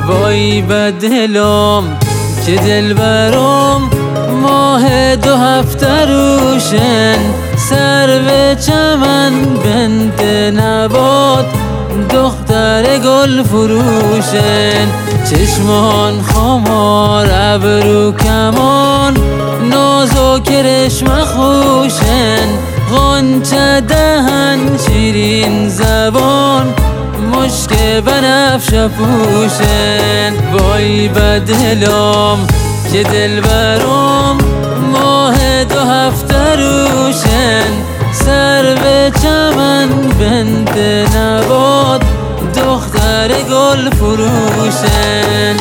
وای بدلم که دلبرم ماه 2 هفته روشن، سر به چمن بنت نبات دختر گل فروشن. چشمان خمار ابرو کمان ناز و کرشم خوشن، غنچه دهن شیرین زبان مشک بنفش پوشن. وای بدلم که دلبرم ماه 2 هفته روشن، سر به چمن بنت نبات دختر گل فروشن.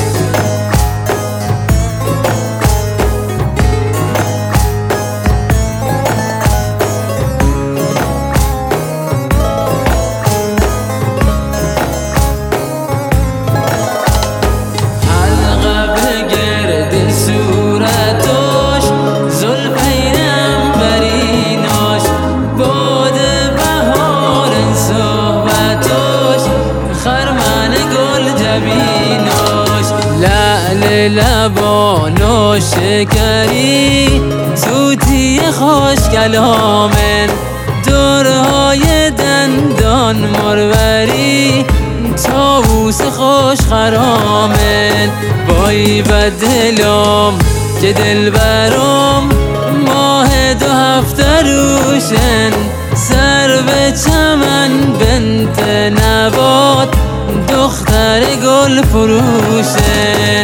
لبان و شکری توتی خوش کلامن، دورهای دندان مروری طاووس خوش خرامن. وای بدلم که دلبرم ماه 2 هفته روشن، سر به چمن بنت نبات دختر گل فروشن.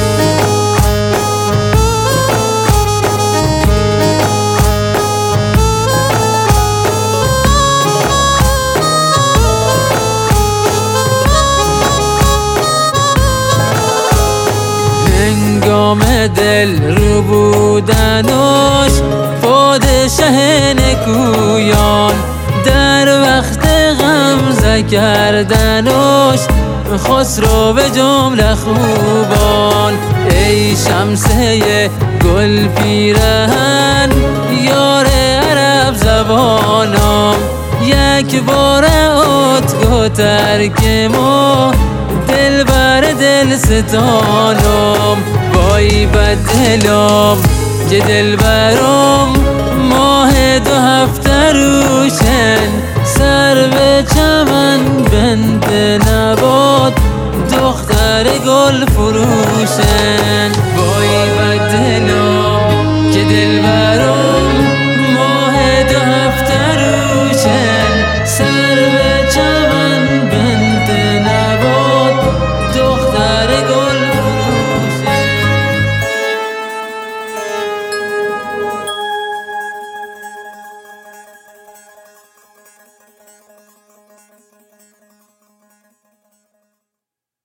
هنگام دل رو بودنش پادشه نکویان، در وقت غمزه کردنش خسرو به جمله خوبان. ای شمسه گل پیرهن یار عرب زبانم، یک بار اتگو ترک ما دلبر دل ستانم. وای بدلم که دلبرم ماه 2 هفته روشن، سر به چمن بنت نبات دختر گل فروشن. وای بدلم که دلبرم